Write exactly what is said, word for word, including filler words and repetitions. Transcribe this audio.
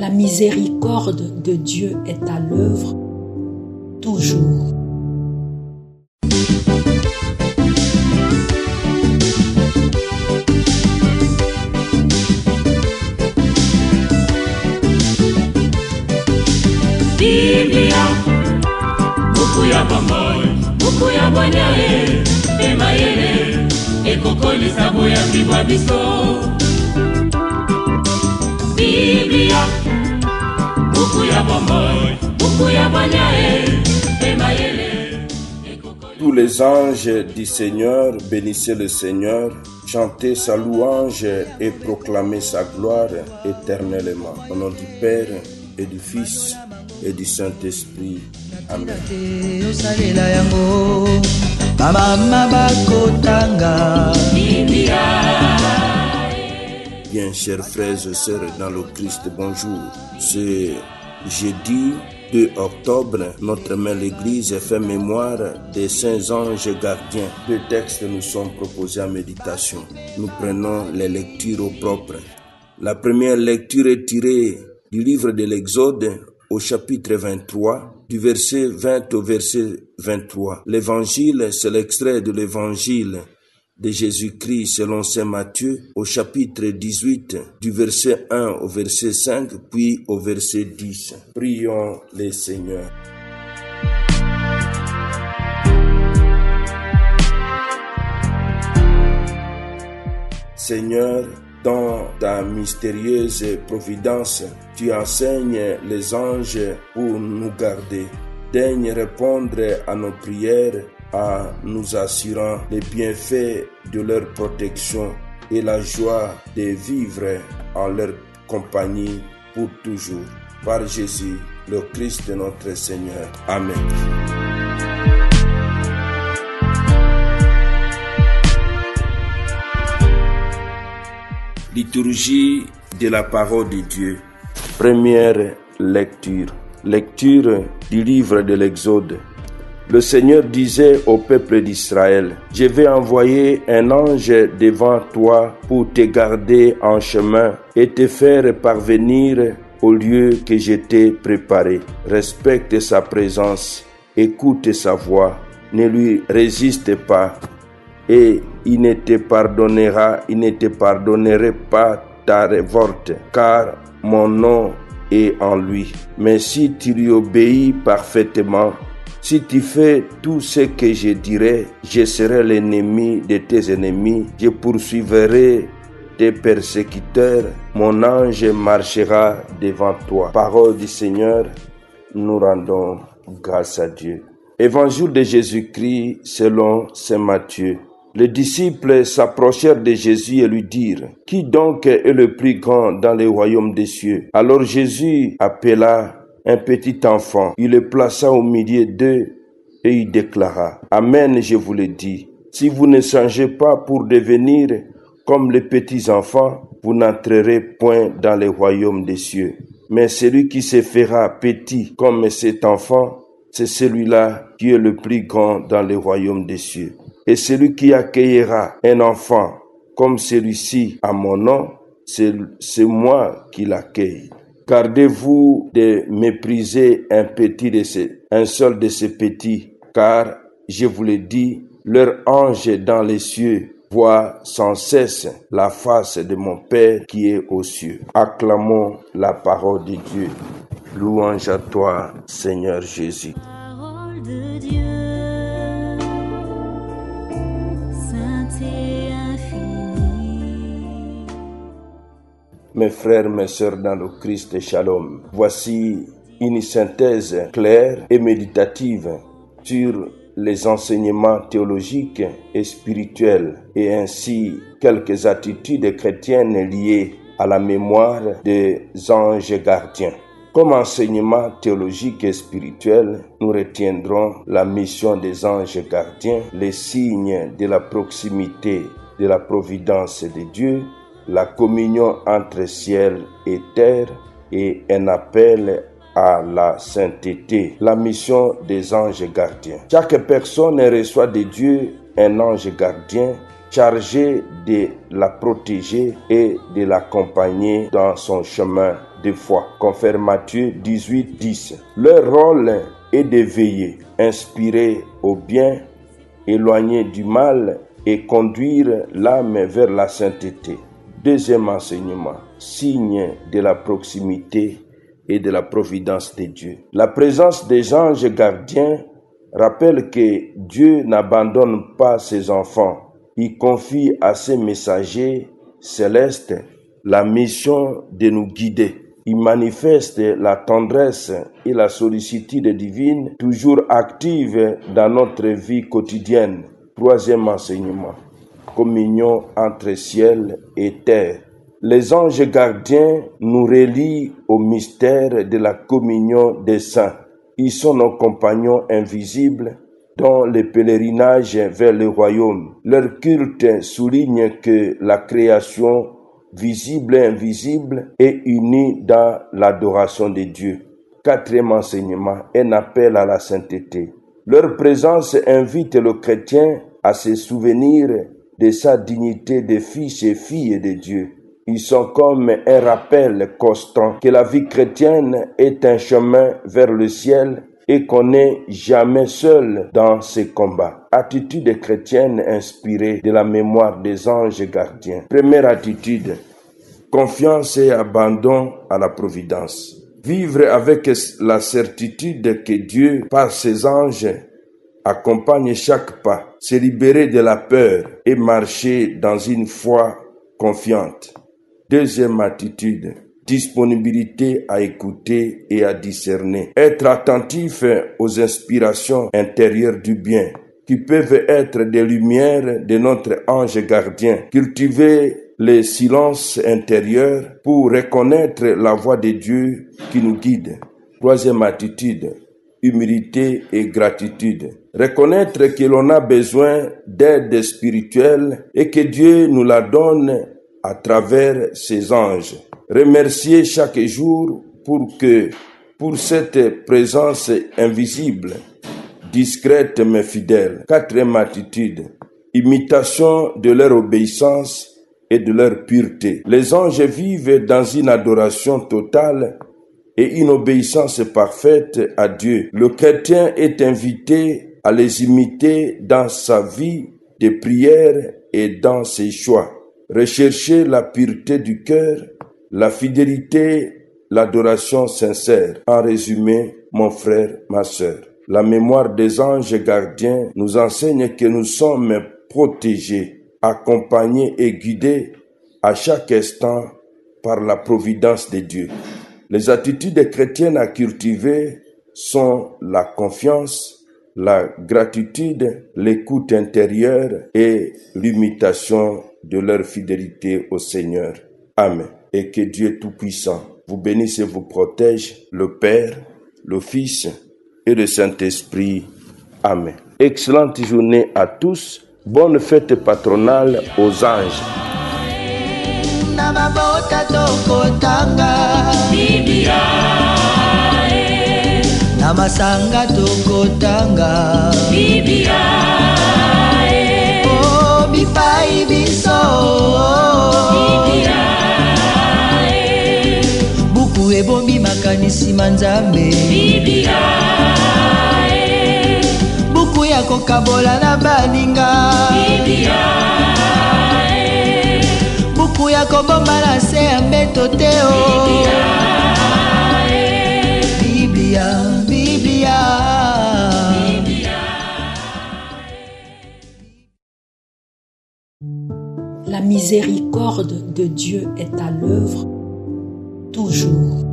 La miséricorde de Dieu est à l'œuvre toujours. Biblia, buku ya bomoi, buku ya bonyae, emayele, ekokoli sabo ya bibwa biso. Biblia, buku ya bomoi, buku ya bonyae, emayele, ekokoli. Tous les anges du Seigneur bénissaient le Seigneur, chantaient sa louange et proclamaient sa gloire éternellement. Au nom du Père et du Fils et du Saint-Esprit. Amen. Bien, chers frères et sœurs dans le Christ, bonjour. Ce jeudi deux octobre, notre mère l'Église fait mémoire des saints anges gardiens. Deux textes nous sont proposés en méditation. Nous prenons les lectures au propre. La première lecture est tirée du livre de l'Exode, au chapitre vingt-trois, du verset vingt au verset vingt-trois. L'évangile, c'est l'extrait de l'évangile de Jésus-Christ selon saint Matthieu, au chapitre dix-huit, du verset un au verset cinq, puis au verset dix. Prions le Seigneur. Seigneur, dans ta mystérieuse providence, tu enseignes les anges pour nous garder. Daigne répondre à nos prières en nous assurant les bienfaits de leur protection et la joie de vivre en leur compagnie pour toujours. Par Jésus, le Christ notre Seigneur. Amen. Liturgie de la parole de Dieu. Première lecture. Lecture du livre de l'Exode. Le Seigneur disait au peuple d'Israël, « Je vais envoyer un ange devant toi pour te garder en chemin et te faire parvenir au lieu que je t'ai préparé. Respecte sa présence, écoute sa voix, ne lui résiste pas. Et il ne te pardonnera, il ne te pardonnerait pas ta révolte, car mon nom est en lui. Mais si tu lui obéis parfaitement, si tu fais tout ce que je dirai, je serai l'ennemi de tes ennemis, je poursuivrai tes persécuteurs, mon ange marchera devant toi. » Parole du Seigneur, nous rendons grâce à Dieu. Évangile de Jésus-Christ selon saint Matthieu. Les disciples s'approchèrent de Jésus et lui dirent, « Qui donc est le plus grand dans le royaume des cieux ?» Alors Jésus appela un petit enfant, il le plaça au milieu d'eux et il déclara, « Amen, je vous le dis, si vous ne changez pas pour devenir comme les petits enfants, vous n'entrerez point dans le royaume des cieux. Mais celui qui se fera petit comme cet enfant, c'est celui-là qui est le plus grand dans le royaume des cieux. Et celui qui accueillera un enfant comme celui-ci à mon nom, c'est, c'est moi qui l'accueille. Gardez-vous de mépriser un petit de ces, un seul de ces petits, car, je vous le dis, leur ange dans les cieux voit sans cesse la face de mon Père qui est aux cieux. Acclamons la parole de Dieu. Louange à toi, Seigneur Jésus. Parole de Dieu. Mes frères, mes sœurs dans le Christ, shalom. Voici une synthèse claire et méditative sur les enseignements théologiques et spirituels et ainsi quelques attitudes chrétiennes liées à la mémoire des anges gardiens. Comme enseignement théologique et spirituel, nous retiendrons la mission des anges gardiens, les signes de la proximité de la providence de Dieu, la communion entre ciel et terre et un appel à la sainteté, la mission des anges gardiens. Chaque personne reçoit de Dieu un ange gardien chargé de la protéger et de l'accompagner dans son chemin de foi. Confère Matthieu dix-huit, dix. Leur rôle est de veiller, inspirer au bien, éloigner du mal et conduire l'âme vers la sainteté. Deuxième enseignement, signe de la proximité et de la providence de Dieu. La présence des anges gardiens rappelle que Dieu n'abandonne pas ses enfants. Il confie à ses messagers célestes la mission de nous guider. Il manifeste la tendresse et la sollicitude divine toujours active dans notre vie quotidienne. Troisième enseignement, communion entre ciel et terre. Les anges gardiens nous relient au mystère de la communion des saints. Ils sont nos compagnons invisibles dans le pèlerinage vers le royaume. Leur culte souligne que la création visible et invisible est unie dans l'adoration de Dieu. Quatrième enseignement, un appel à la sainteté. Leur présence invite le chrétien à se souvenir de sa dignité de fils et filles de Dieu. Ils sont comme un rappel constant que la vie chrétienne est un chemin vers le ciel et qu'on n'est jamais seul dans ses combats. Attitude chrétienne inspirée de la mémoire des anges gardiens. Première attitude, confiance et abandon à la providence. Vivre avec la certitude que Dieu, par ses anges, accompagne chaque pas. Se libérer de la peur et marcher dans une foi confiante. Deuxième attitude, disponibilité à écouter et à discerner. Être attentif aux inspirations intérieures du bien, qui peuvent être des lumières de notre ange gardien. Cultiver le silence intérieur pour reconnaître la voix de Dieu qui nous guide. Troisième attitude, humilité et gratitude. Reconnaître que l'on a besoin d'aide spirituelle et que Dieu nous la donne à travers ses anges. Remercier chaque jour pour que, pour cette présence invisible, discrète mais fidèle. Quatrième attitude, imitation de leur obéissance et de leur pureté. Les anges vivent dans une adoration totale et une obéissance parfaite à Dieu. Le chrétien est invité à les imiter dans sa vie de prière et dans ses choix. Rechercher la pureté du cœur, la fidélité, l'adoration sincère. En résumé, mon frère, ma sœur, la mémoire des anges gardiens nous enseigne que nous sommes protégés, accompagnés et guidés à chaque instant par la providence de Dieu. Les attitudes chrétiennes à cultiver sont la confiance, la gratitude, l'écoute intérieure et l'imitation de leur fidélité au Seigneur. Amen. Et que Dieu Tout-Puissant vous bénisse et vous protège, le Père, le Fils et le Saint-Esprit. Amen. Excellente journée à tous. Bonne fête patronale aux anges. Namasanga tokotanga Biblia oh bipai biso Biblia buku ebombi makanisi manzambe Biblia buku ya kokabola na baninga Biblia buku ya kobomba na se ya mbeto te o Biblia Biblia La miséricorde de Dieu est à l'œuvre toujours.